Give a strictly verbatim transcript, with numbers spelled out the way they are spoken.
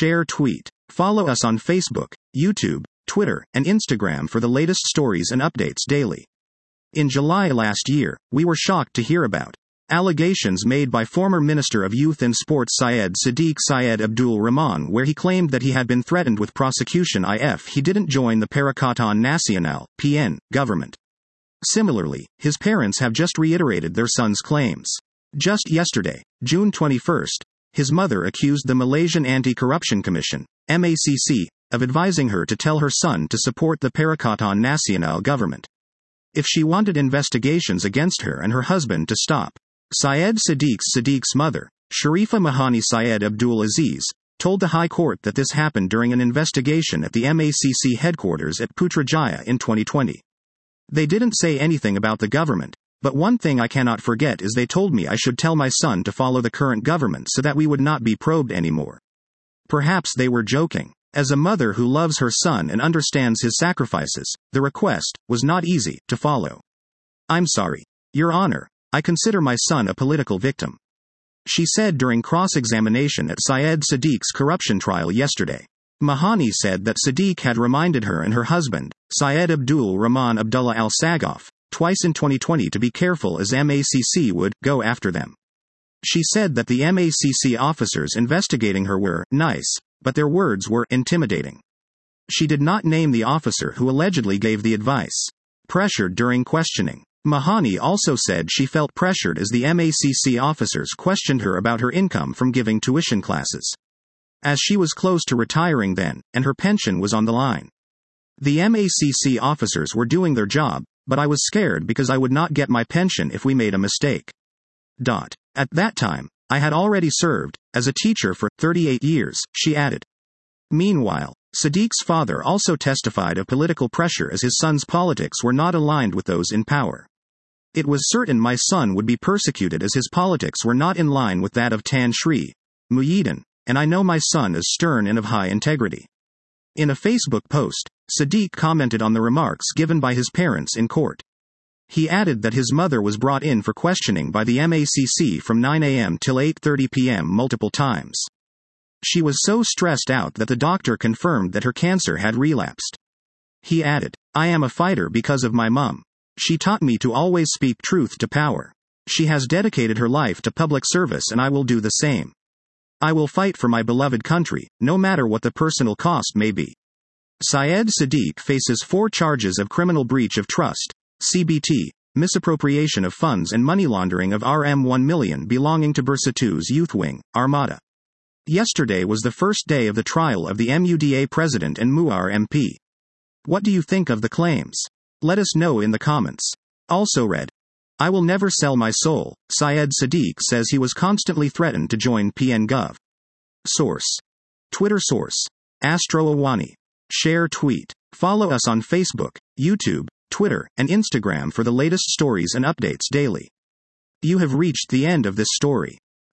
share, tweet. Follow us on Facebook, YouTube, Twitter, and Instagram for the latest stories and updates daily. In July last year, we were shocked to hear about allegations made by former Minister of Youth and Sports Syed Sadiq Syed Abdul Rahman, where he claimed that he had been threatened with prosecution if he didn't join the Perikatan Nasional (P N) government. Similarly, his parents have just reiterated their son's claims. Just yesterday, June twenty-first, his mother accused the Malaysian Anti-Corruption Commission, M A C C, of advising her to tell her son to support the Perikatan Nasional government if she wanted investigations against her and her husband to stop. Syed Sadiq Sadiq's mother, Sharifah Mahani Syed Abdul Aziz, told the High Court that this happened during an investigation at the M A C C headquarters at Putrajaya in twenty twenty. They didn't say anything about the government, but one thing I cannot forget is they told me I should tell my son to follow the current government so that we would not be probed anymore. Perhaps they were joking. As a mother who loves her son and understands his sacrifices, the request was not easy to follow. I'm sorry, Your Honor, I consider my son a political victim, she said during cross-examination at Syed Sadiq's corruption trial yesterday. Mahani said that Sadiq had reminded her and her husband, Syed Abdul Rahman Abdullah Al Sagaf, twice in twenty twenty to be careful as M A C C would go after them. She said that the M A C C officers investigating her were nice, but their words were intimidating. She did not name the officer who allegedly gave the advice. Pressured during questioning. Mahani also said she felt pressured as the M A C C officers questioned her about her income from giving tuition classes, as she was close to retiring then, and her pension was on the line. The M A C C officers were doing their job, but I was scared because I would not get my pension if we made a mistake. Dot. At that time, I had already served as a teacher for thirty-eight years, she added. Meanwhile, Sadiq's father also testified of political pressure as his son's politics were not aligned with those in power. It was certain my son would be persecuted as his politics were not in line with that of Tan Sri Muhyiddin, and I know my son is stern and of high integrity. In a Facebook post, Sadiq commented on the remarks given by his parents in court. He added that his mother was brought in for questioning by the M A C C from nine a m till eight thirty p m multiple times. She was so stressed out that the doctor confirmed that her cancer had relapsed. He added, I am a fighter because of my mum. She taught me to always speak truth to power. She has dedicated her life to public service and I will do the same. I will fight for my beloved country, no matter what the personal cost may be. Syed Sadiq faces four charges of criminal breach of trust, C B T, misappropriation of funds and money laundering of R M one million belonging to Bersatu's youth wing, Armada. Yesterday was the first day of the trial of the M U D A president and Muar M P. What do you think of the claims? Let us know in the comments. Also read. I will never sell my soul. Syed Sadiq says he was constantly threatened to join P N Gov. Source. Twitter source. Astro Awani. Share, tweet. Follow us on Facebook, YouTube, Twitter, and Instagram for the latest stories and updates daily. You have reached the end of this story.